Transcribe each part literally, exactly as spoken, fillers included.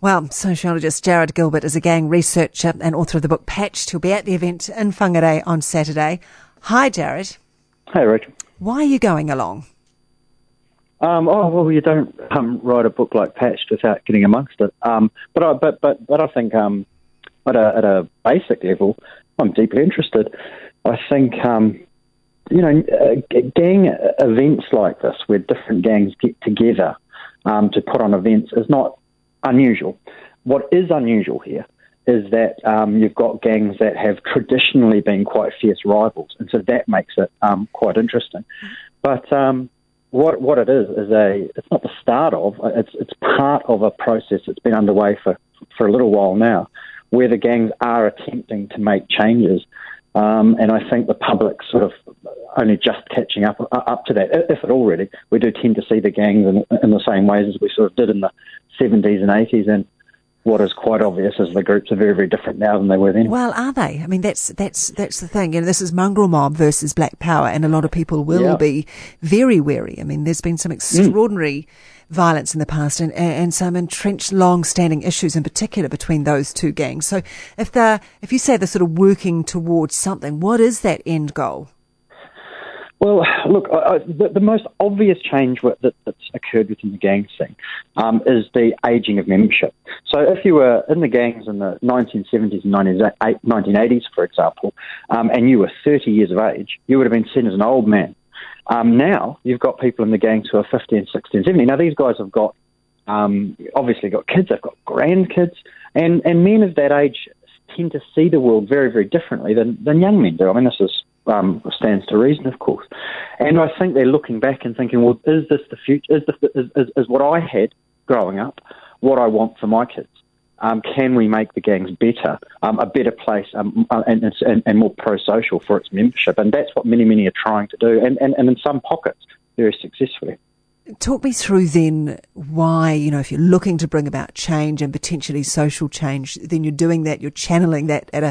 Well, sociologist Jarrod Gilbert is a gang researcher and author of the book Patched. He'll be at the event in Whangarei on Saturday. Hi, Jarrod. Hey, Rachel. Why are you going along? Um, oh well, you don't um, write a book like Patched without getting amongst it. Um, but I, but but but I think um, at a at a basic level, I'm deeply interested. I think um, you know, uh, gang events like this, where different gangs get together um, to put on events, is not unusual. What is unusual here is that um, you've got gangs that have traditionally been quite fierce rivals, and so that makes it um, quite interesting. But um, what what it is is a it's not the start of it's it's part of a process that's been underway for for a little while now, where the gangs are attempting to make changes, um, and I think the public's sort of only just catching up up to that, if at all. Really, we do tend to see the gangs in, in the same ways as we sort of did in the seventies and eighties, and what is quite obvious is the groups are very, very different now than they were then. Well, are they? I mean, that's that's that's the thing. You know, this is mongrel mob versus black power, and a lot of people will yeah. be very wary. I mean, there's been some extraordinary mm. violence in the past, and, and some entrenched, long-standing issues in particular between those two gangs. So, if they're if you say they're sort of working towards something, what is that end goal? Well, look, I, I, the, the most obvious change that, that's occurred within the gang scene um, is the ageing of membership. So if you were in the gangs in the nineteen seventies and nineteen eighties, for example, um, and you were thirty years of age, you would have been seen as an old man. Um, now you've got people in the gangs who are fifty and sixty and seventy. Now these guys have got, um, obviously got kids, they've got grandkids, and, and men of that age tend to see the world very, very differently than, than young men do. I mean, this is Um, stands to reason, of course. And I think they're looking back and thinking, well, is this the future? Is, this the, is, is, is what I had growing up what I want for my kids? Um, can we make the gangs better, um, a better place, um, and, and, and more pro-social for its membership? And that's what many, many are trying to do, and, and, and in some pockets, very successfully. Talk me through then why, you know, if you're looking to bring about change and potentially social change, then you're doing that, you're channeling that at a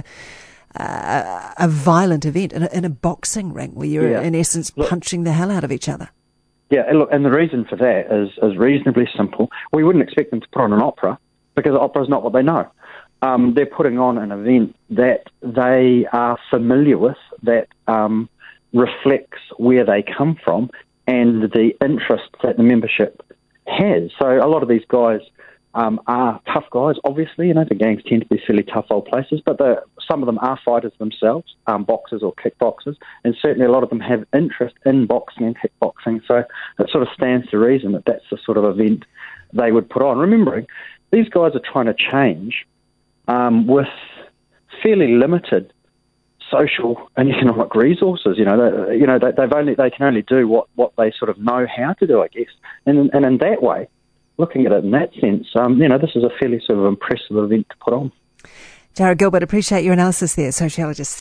Uh, a violent event in a, in a boxing ring where you're yeah. in essence look, punching the hell out of each other. Yeah, and look, and the reason for that is, is reasonably simple. We wouldn't expect them to put on an opera because opera is not what they know. Um, they're putting on an event that they are familiar with, that um, reflects where they come from and the interests that the membership has. So a lot of these guys Um, are tough guys, obviously. You know, the gangs tend to be fairly tough old places, but some of them are fighters themselves, um, boxers or kickboxers, and certainly a lot of them have interest in boxing and kickboxing. So it sort of stands to reason that that's the sort of event they would put on. Remembering, these guys are trying to change um, with fairly limited social and economic resources. You know, they, you know, they, they've only they can only do what, what they sort of know how to do, I guess, and and in that way, looking at it in that sense, um, you know, this is a fairly sort of impressive event to put on. Jarrod Gilbert, appreciate your analysis there, sociologist.